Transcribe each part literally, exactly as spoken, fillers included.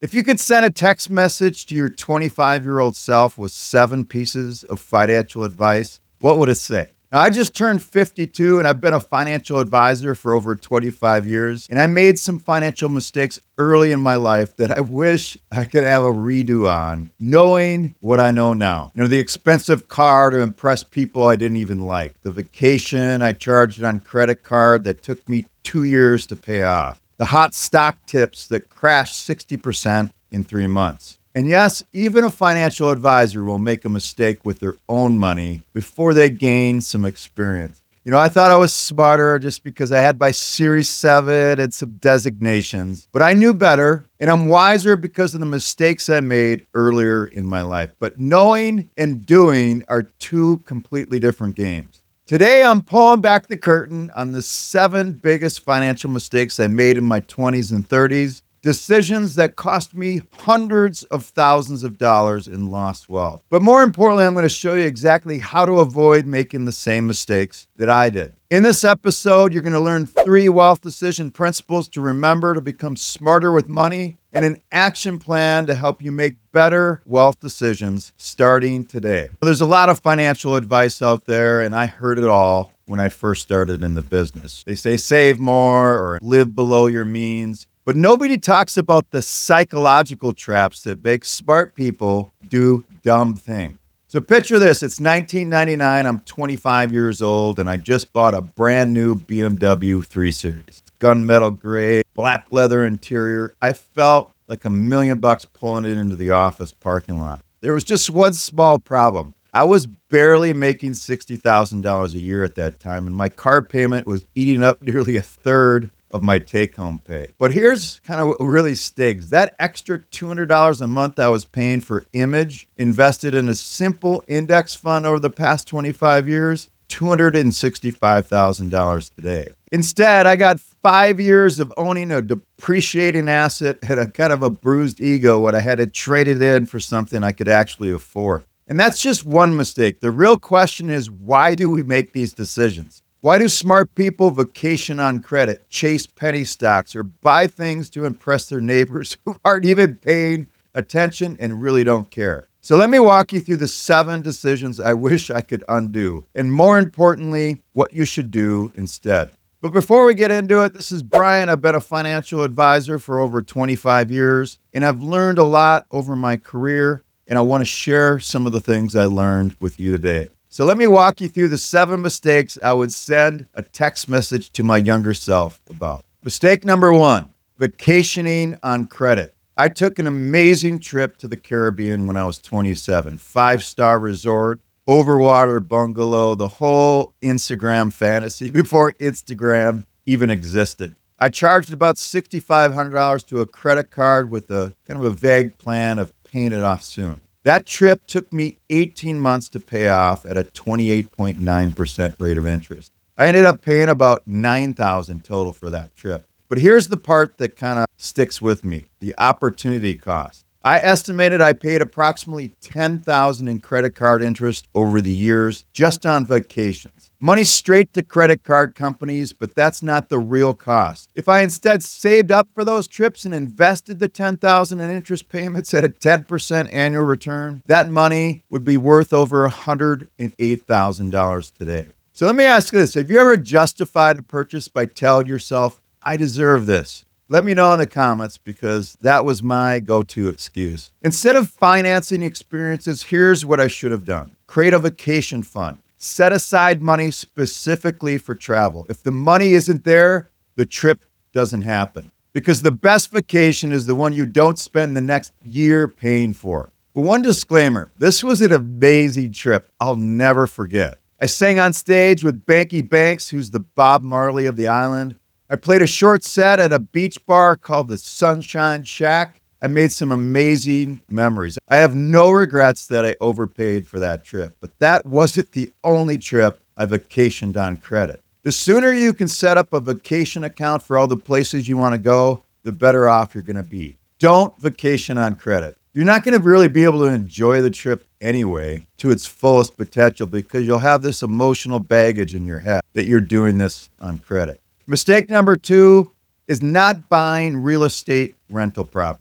If you could send a text message to your twenty-five year old self with seven pieces of financial advice, what would it say? Now, I just turned fifty-two and I've been a financial advisor for over twenty-five years. And I made some financial mistakes early in my life that I wish I could have a redo on, knowing what I know now. You know, the expensive car to impress people I didn't even like, the vacation I charged on credit card that took me two years to pay off, the hot stock tips that crashed sixty percent in three months. And yes, even a financial advisor will make a mistake with their own money before they gain some experience. You know, I thought I was smarter just because I had my Series seven and some designations, but I knew better, and I'm wiser because of the mistakes I made earlier in my life. But knowing and doing are two completely different games. Today, I'm pulling back the curtain on the seven biggest financial mistakes I made in my twenties and thirties. Decisions that cost me hundreds of thousands of dollars in lost wealth. But more importantly, I'm going to show you exactly how to avoid making the same mistakes that I did. In this episode, you're going to learn three wealth decision principles to remember to become smarter with money and an action plan to help you make better wealth decisions starting today. There's a lot of financial advice out there, and I heard it all when I first started in the business. They say save more or live below your means. But nobody talks about the psychological traps that make smart people do dumb things. So picture this, it's nineteen ninety-nine, I'm twenty-five years old, and I just bought a brand new B M W three series. Gunmetal gray, black leather interior. I felt like a million bucks pulling it into the office parking lot. There was just one small problem. I was barely making sixty thousand dollars a year at that time, and my car payment was eating up nearly a third of my take-home pay. But here's kind of what really stings. That extra two hundred dollars a month I was paying for image, invested in a simple index fund over the past twenty-five years, two hundred sixty-five thousand dollars today. Instead, I got five years of owning a depreciating asset and a kind of a bruised ego when I had to trade it in for something I could actually afford. And that's just one mistake. The real question is, why do we make these decisions? Why do smart people vacation on credit, chase penny stocks, or buy things to impress their neighbors who aren't even paying attention and really don't care? So let me walk you through the seven decisions I wish I could undo, and more importantly, what you should do instead. But before we get into it, this is Brian. I've been a financial advisor for over twenty-five years, and I've learned a lot over my career, and I want to share some of the things I learned with you today. So let me walk you through the seven mistakes I would send a text message to my younger self about. Mistake number one, vacationing on credit. I took an amazing trip to the Caribbean when I was twenty-seven. Five-star resort, overwater bungalow, the whole Instagram fantasy before Instagram even existed. I charged about six thousand five hundred dollars to a credit card with a kind of a vague plan of paying it off soon. That trip took me eighteen months to pay off at a twenty-eight point nine percent rate of interest. I ended up paying about nine thousand dollars total for that trip. But here's the part that kind of sticks with me, the opportunity cost. I estimated I paid approximately ten thousand dollars in credit card interest over the years just on vacations. Money straight to credit card companies, but that's not the real cost. If I instead saved up for those trips and invested the ten thousand dollars in interest payments at a ten percent annual return, that money would be worth over one hundred eight thousand dollars today. So let me ask you this. Have you ever justified a purchase by telling yourself, I deserve this? Let me know in the comments, because that was my go-to excuse. Instead of financing experiences, here's what I should have done. Create a vacation fund. Set aside money specifically for travel. If the money isn't there, the trip doesn't happen. Because the best vacation is the one you don't spend the next year paying for. But one disclaimer, this was an amazing trip I'll never forget. I sang on stage with Banky Banks, who's the Bob Marley of the island. I played a short set at a beach bar called the Sunshine Shack. I made some amazing memories. I have no regrets that I overpaid for that trip, but that wasn't the only trip I vacationed on credit. The sooner you can set up a vacation account for all the places you want to go, the better off you're going to be. Don't vacation on credit. You're not going to really be able to enjoy the trip anyway to its fullest potential, because you'll have this emotional baggage in your head that you're doing this on credit. Mistake number two is not buying real estate rental properties.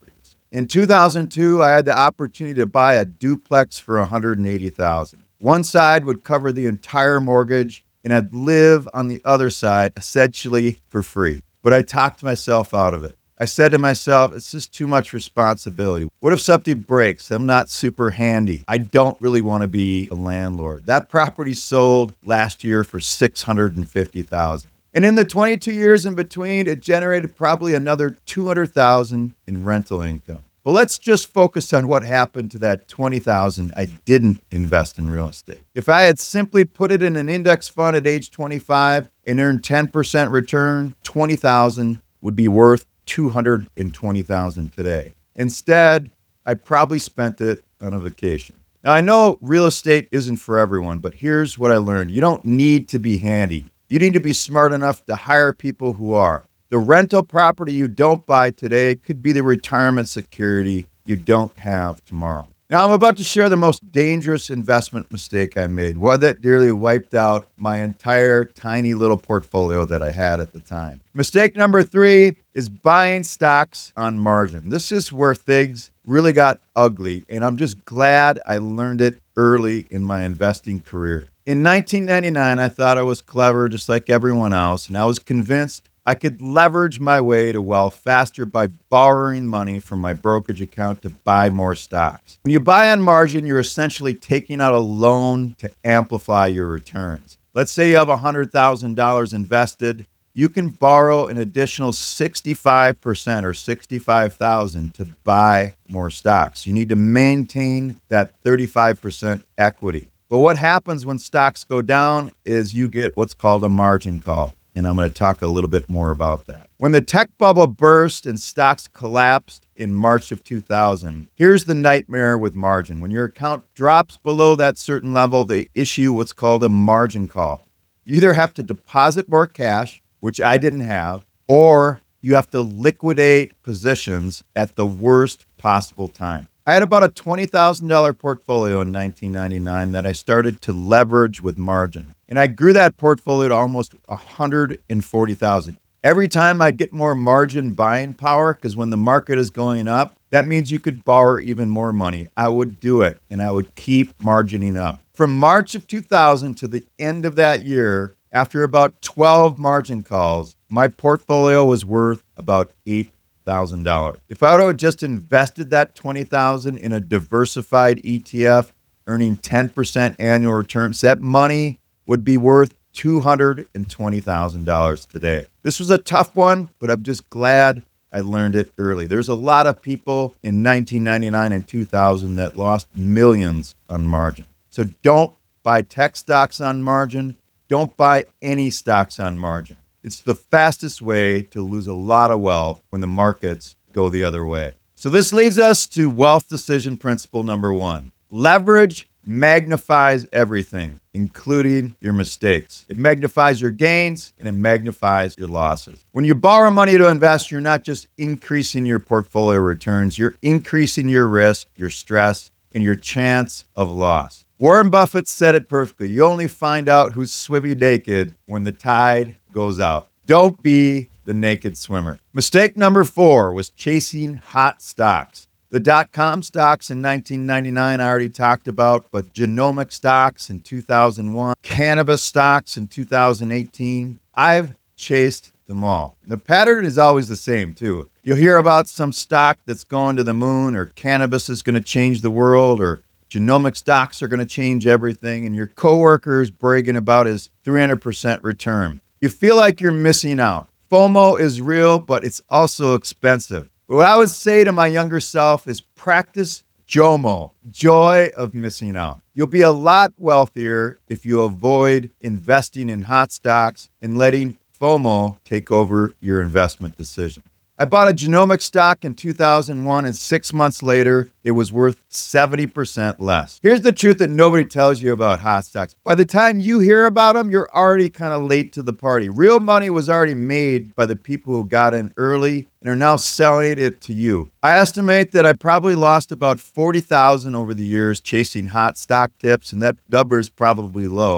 In two thousand two, I had the opportunity to buy a duplex for one hundred eighty thousand dollars. One side would cover the entire mortgage, and I'd live on the other side essentially for free. But I talked myself out of it. I said to myself, it's just too much responsibility. What if something breaks? I'm not super handy. I don't really want to be a landlord. That property sold last year for six hundred fifty thousand dollars. And in the twenty-two years in between, it generated probably another two hundred thousand dollars in rental income. But let's just focus on what happened to that twenty thousand dollars I didn't invest in real estate. If I had simply put it in an index fund at age twenty-five and earned ten percent return, twenty thousand dollars would be worth two hundred twenty thousand dollars today. Instead, I probably spent it on a vacation. Now, I know real estate isn't for everyone, but here's what I learned. You don't need to be handy. You need to be smart enough to hire people who are. The rental property you don't buy today could be the retirement security you don't have tomorrow. Now, I'm about to share the most dangerous investment mistake I made, one that nearly wiped out my entire tiny little portfolio that I had at the time. Mistake number three is buying stocks on margin. This is where things really got ugly, and I'm just glad I learned it early in my investing career. In nineteen ninety-nine, I thought I was clever just like everyone else, and I was convinced I could leverage my way to wealth faster by borrowing money from my brokerage account to buy more stocks. When you buy on margin, you're essentially taking out a loan to amplify your returns. Let's say you have one hundred thousand dollars invested. You can borrow an additional sixty-five percent or sixty-five thousand dollars to buy more stocks. You need to maintain that thirty-five percent equity. But what happens when stocks go down is you get what's called a margin call. And I'm going to talk a little bit more about that. When the tech bubble burst and stocks collapsed in March of two thousand, here's the nightmare with margin. When your account drops below that certain level, they issue what's called a margin call. You either have to deposit more cash, which I didn't have, or you have to liquidate positions at the worst possible time. I had about a twenty thousand dollars portfolio in nineteen ninety-nine that I started to leverage with margin. And I grew that portfolio to almost one hundred forty thousand dollars. Every time I get more margin buying power, because when the market is going up, that means you could borrow even more money. I would do it, and I would keep margining up. From March of two thousand to the end of that year, after about twelve margin calls, my portfolio was worth about eight thousand dollars. If I would have just invested that twenty thousand dollars in a diversified E T F, earning ten percent annual returns, that money would be worth two hundred twenty thousand dollars today. This was a tough one, but I'm just glad I learned it early. There's a lot of people in nineteen ninety-nine and two thousand that lost millions on margin. So don't buy tech stocks on margin. Don't buy any stocks on margin. It's the fastest way to lose a lot of wealth when the markets go the other way. So this leads us to wealth decision principle number one. Leverage magnifies everything, including your mistakes. It magnifies your gains and it magnifies your losses. When you borrow money to invest, you're not just increasing your portfolio returns, you're increasing your risk, your stress, and your chance of loss. Warren Buffett said it perfectly. You only find out who's swimming naked when the tide goes out. Don't be the naked swimmer. Mistake number four was chasing hot stocks. The dot-com stocks in nineteen ninety-nine I already talked about, but genomic stocks in two thousand one, cannabis stocks in two thousand eighteen, I've chased them all. The pattern is always the same too. You'll hear about some stock that's going to the moon, or cannabis is going to change the world, or genomic stocks are going to change everything, and your coworker is bragging about his three hundred percent return. You feel like you're missing out. FOMO is real, but it's also expensive. What I would say to my younger self is practice JOMO, joy of missing out. You'll be a lot wealthier if you avoid investing in hot stocks and letting FOMO take over your investment decision. I bought a genomic stock in two thousand one, and six months later, it was worth seventy percent less. Here's the truth that nobody tells you about hot stocks. By the time you hear about them, you're already kind of late to the party. Real money was already made by the people who got in early and are now selling it to you. I estimate that I probably lost about forty thousand dollars over the years chasing hot stock tips, and that number is probably low.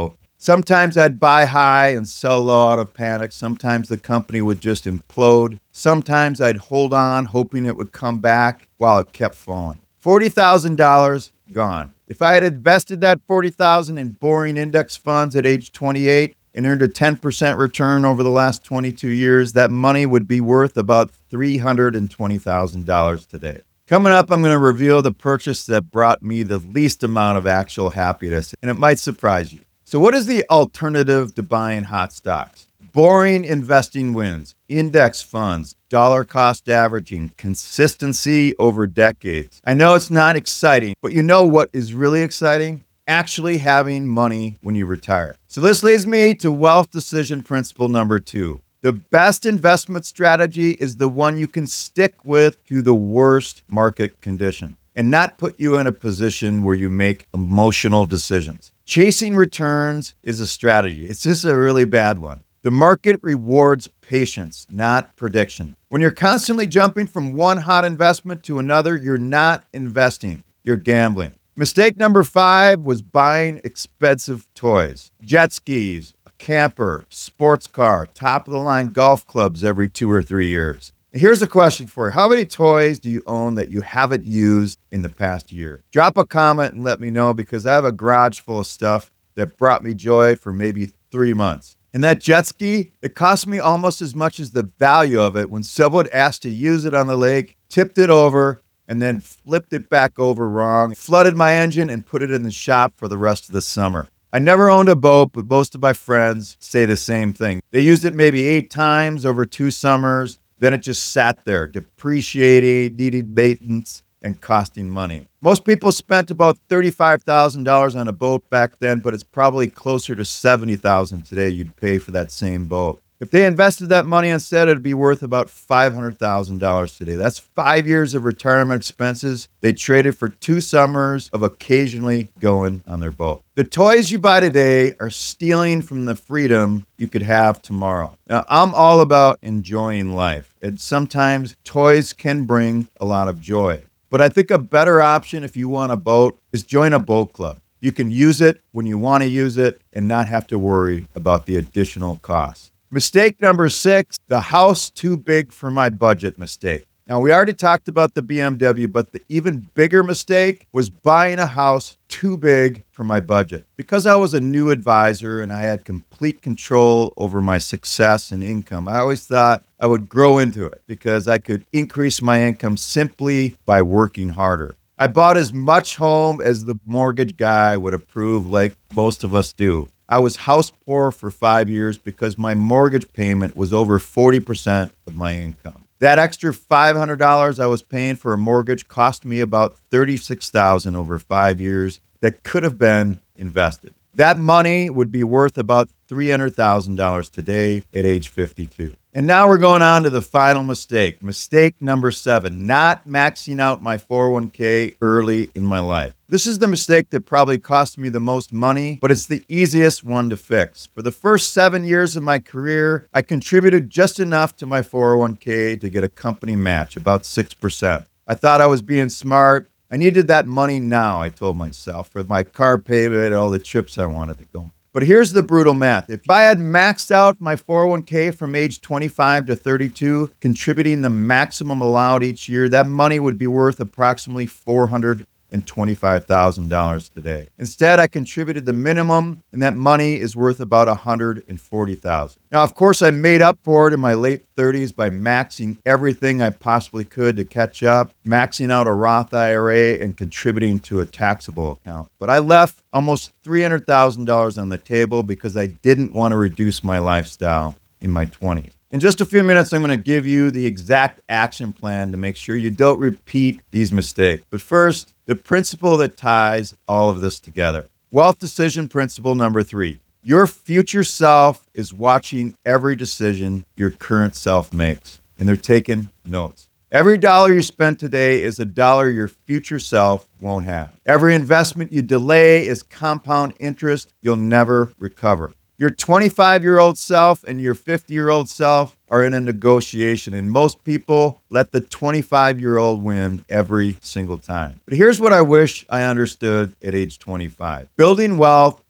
Sometimes I'd buy high and sell low out of panic. Sometimes the company would just implode. Sometimes I'd hold on, hoping it would come back while it kept falling. forty thousand dollars gone. If I had invested that forty thousand dollars in boring index funds at age twenty-eight and earned a ten percent return over the last twenty-two years, that money would be worth about three hundred twenty thousand dollars today. Coming up, I'm going to reveal the purchase that brought me the least amount of actual happiness, and it might surprise you. So what is the alternative to buying hot stocks? Boring investing wins, index funds, dollar cost averaging, consistency over decades. I know it's not exciting, but you know what is really exciting? Actually having money when you retire. So this leads me to wealth decision principle number two. The best investment strategy is the one you can stick with through the worst market condition and not put you in a position where you make emotional decisions. Chasing returns is a strategy. It's just a really bad one. The market rewards patience, not prediction. When you're constantly jumping from one hot investment to another, you're not investing, you're gambling. Mistake number five was buying expensive toys, jet skis, a camper, sports car, top-of-the-line golf clubs every two or three years. Here's a question for you. How many toys do you own that you haven't used in the past year? Drop a comment and let me know, because I have a garage full of stuff that brought me joy for maybe three months. And that jet ski, it cost me almost as much as the value of it when someone asked to use it on the lake, tipped it over, and then flipped it back over wrong, flooded my engine, and put it in the shop for the rest of the summer. I never owned a boat, but most of my friends say the same thing. They used it maybe eight times over two summers. Then it just sat there, depreciating, needing maintenance, and costing money. Most people spent about thirty-five thousand dollars on a boat back then, but it's probably closer to seventy thousand dollars today you'd pay for that same boat. If they invested that money instead, it'd be worth about five hundred thousand dollars today. That's five years of retirement expenses they traded for two summers of occasionally going on their boat. The toys you buy today are stealing from the freedom you could have tomorrow. Now, I'm all about enjoying life, and sometimes toys can bring a lot of joy. But I think a better option if you want a boat is join a boat club. You can use it when you want to use it and not have to worry about the additional costs. Mistake number six, the house too big for my budget mistake. Now, we already talked about the B M W, but the even bigger mistake was buying a house too big for my budget. Because I was a new advisor and I had complete control over my success and income, I always thought I would grow into it because I could increase my income simply by working harder. I bought as much home as the mortgage guy would approve, like most of us do. I was house poor for five years because my mortgage payment was over forty percent of my income. That extra five hundred dollars I was paying for a mortgage cost me about thirty-six thousand dollars over five years that could have been invested. That money would be worth about three hundred thousand dollars today at age fifty-two. And now we're going on to the final mistake. Mistake number seven, not maxing out my four oh one k early in my life. This is the mistake that probably cost me the most money, but it's the easiest one to fix. For the first seven years of my career, I contributed just enough to my four oh one k to get a company match, about six percent. I thought I was being smart. I needed that money now, I told myself, for my car payment and all the trips I wanted to go. But here's the brutal math. If I had maxed out my four oh one k from age twenty-five to thirty-two, contributing the maximum allowed each year, that money would be worth approximately four hundred twenty-five thousand dollars today. Instead, I contributed the minimum, and that money is worth about one hundred forty thousand dollars. Now, of course, I made up for it in my late thirties by maxing everything I possibly could to catch up, maxing out a Roth I R A and contributing to a taxable account. But I left almost three hundred thousand dollars on the table because I didn't want to reduce my lifestyle in my twenties. In just a few minutes, I'm going to give you the exact action plan to make sure you don't repeat these mistakes. But first, the principle that ties all of this together. Wealth decision principle number three. Your future self is watching every decision your current self makes, and they're taking notes. Every dollar you spend today is a dollar your future self won't have. Every investment you delay is compound interest you'll never recover. Your twenty-five-year-old self and your fifty-year-old self are in a negotiation, and most people let the twenty-five-year-old win every single time. But here's what I wish I understood at age twenty-five. Building wealth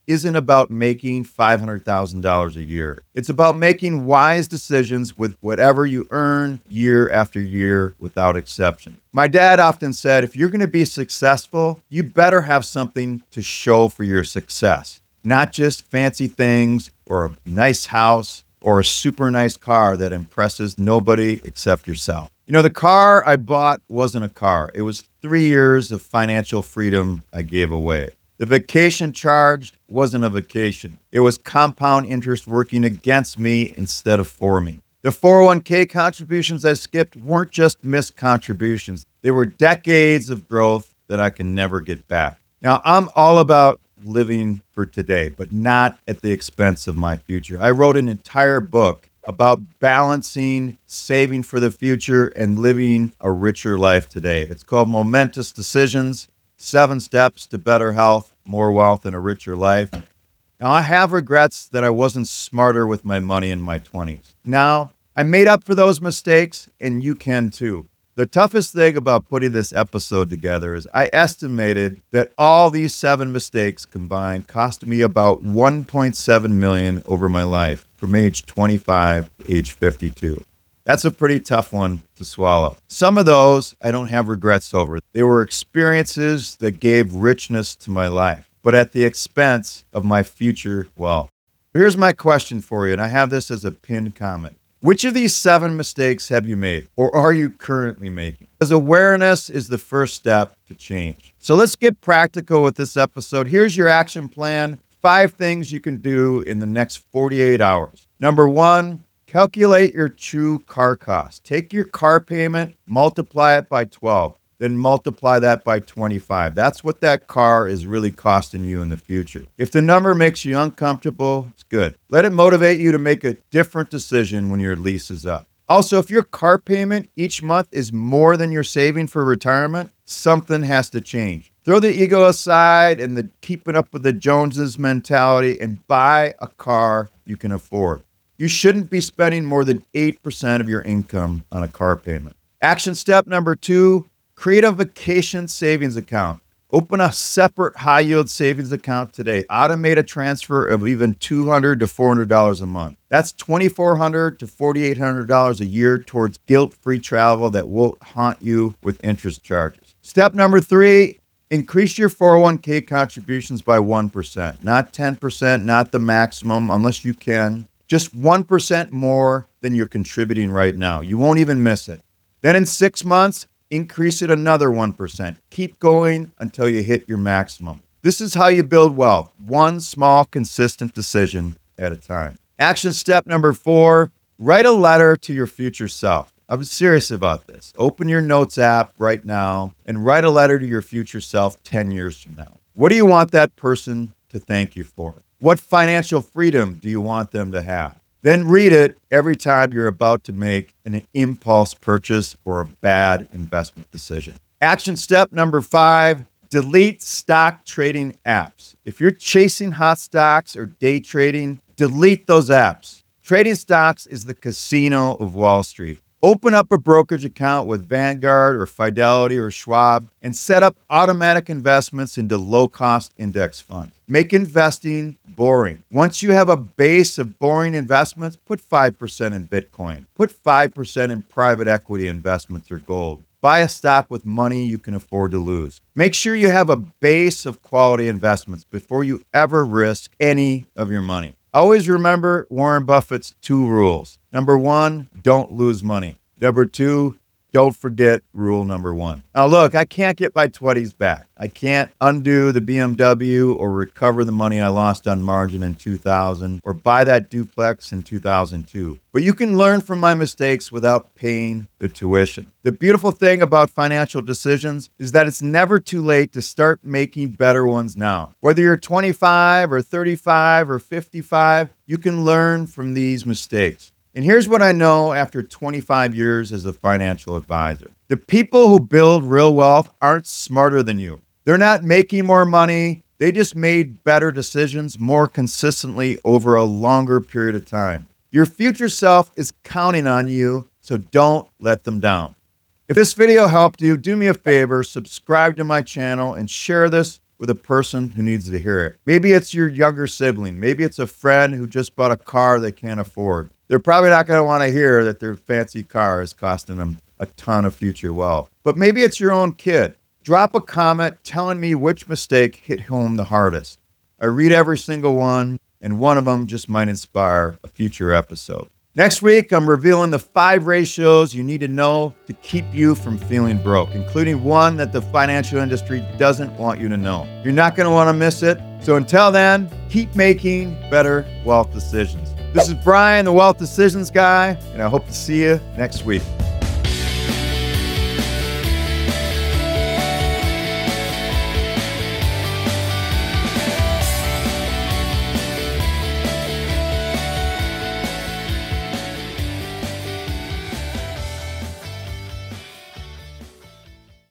isn't about making five hundred thousand dollars a year. It's about making wise decisions with whatever you earn year after year without exception. My dad often said, if you're going to be successful, you better have something to show for your success, not just fancy things or a nice house or a super nice car that impresses nobody except yourself. You know, the car I bought wasn't a car. It was three years of financial freedom I gave away. The vacation charged wasn't a vacation. It was compound interest working against me instead of for me. The four oh one k contributions I skipped weren't just missed contributions. They were decades of growth that I can never get back. Now, I'm all about living for today, but not at the expense of my future. I wrote an entire book about balancing saving for the future and living a richer life today. It's called Momentous Decisions, Seven Steps to Better Health, More Wealth, and a Richer Life. Now, I have regrets that I wasn't smarter with my money in my twenties. Now, I made up for those mistakes, and you can too. The toughest thing about putting this episode together is I estimated that all these seven mistakes combined cost me about one point seven million dollars over my life from age twenty-five to age fifty-two. That's a pretty tough one to swallow. Some of those I don't have regrets over. They were experiences that gave richness to my life, but at the expense of my future wealth. Here's my question for you, and I have this as a pinned comment. Which of these seven mistakes have you made or are you currently making? Because awareness is the first step to change. So let's get practical with this episode. Here's your action plan. Five things you can do in the next forty-eight hours. Number one, calculate your true car cost. Take your car payment, multiply it by twelve, then multiply that by twenty-five. That's what that car is really costing you in the future. If the number makes you uncomfortable, it's good. Let it motivate you to make a different decision when your lease is up. Also, if your car payment each month is more than you're saving for retirement, something has to change. Throw the ego aside and the keeping up with the Joneses mentality and buy a car you can afford. You shouldn't be spending more than eight percent of your income on a car payment. Action step number two, create a vacation savings account. Open a separate high-yield savings account today. Automate a transfer of even two hundred dollars to four hundred dollars a month. That's twenty-four hundred dollars to forty-eight hundred dollars a year towards guilt-free travel that won't haunt you with interest charges. Step number three, increase your four oh one k contributions by one percent. Not ten percent, not the maximum, unless you can. Just one percent more than you're contributing right now. You won't even miss it. Then in six months, increase it another one percent. Keep going until you hit your maximum. This is how you build wealth, one small, consistent decision at a time. Action step number four, write a letter to your future self. I'm serious about this. Open your notes app right now and write a letter to your future self ten years from now. What do you want that person to thank you for? What financial freedom do you want them to have? Then read it every time you're about to make an impulse purchase or a bad investment decision. Action step number five, delete stock trading apps. If you're chasing hot stocks or day trading, delete those apps. Trading stocks is the casino of Wall Street. Open up a brokerage account with Vanguard or Fidelity or Schwab and set up automatic investments into low-cost index funds. Make investing boring. Once you have a base of boring investments, put five percent in Bitcoin. Put five percent in private equity investments or gold. Buy a stock with money you can afford to lose. Make sure you have a base of quality investments before you ever risk any of your money. Always remember Warren Buffett's two rules. Number one, don't lose money. Number two, don't forget rule number one. Now look, I can't get my twenties back. I can't undo the B M W or recover the money I lost on margin in two thousand or buy that duplex in two thousand two. But you can learn from my mistakes without paying the tuition. The beautiful thing about financial decisions is that it's never too late to start making better ones now. Whether you're twenty-five or thirty-five or fifty-five, you can learn from these mistakes. And here's what I know after twenty-five years as a financial advisor. The people who build real wealth aren't smarter than you. They're not making more money. They just made better decisions more consistently over a longer period of time. Your future self is counting on you, so don't let them down. If this video helped you, do me a favor, subscribe to my channel and share this with a person who needs to hear it. Maybe it's your younger sibling. Maybe it's a friend who just bought a car they can't afford. They're probably not going to want to hear that their fancy car is costing them a ton of future wealth. But maybe it's your own kid. Drop a comment telling me which mistake hit home the hardest. I read every single one, and one of them just might inspire a future episode. Next week, I'm revealing the five ratios you need to know to keep you from feeling broke, including one that the financial industry doesn't want you to know. You're not going to want to miss it. So until then, keep making better wealth decisions. This is Brian, the Wealth Decisions Guy, and I hope to see you next week.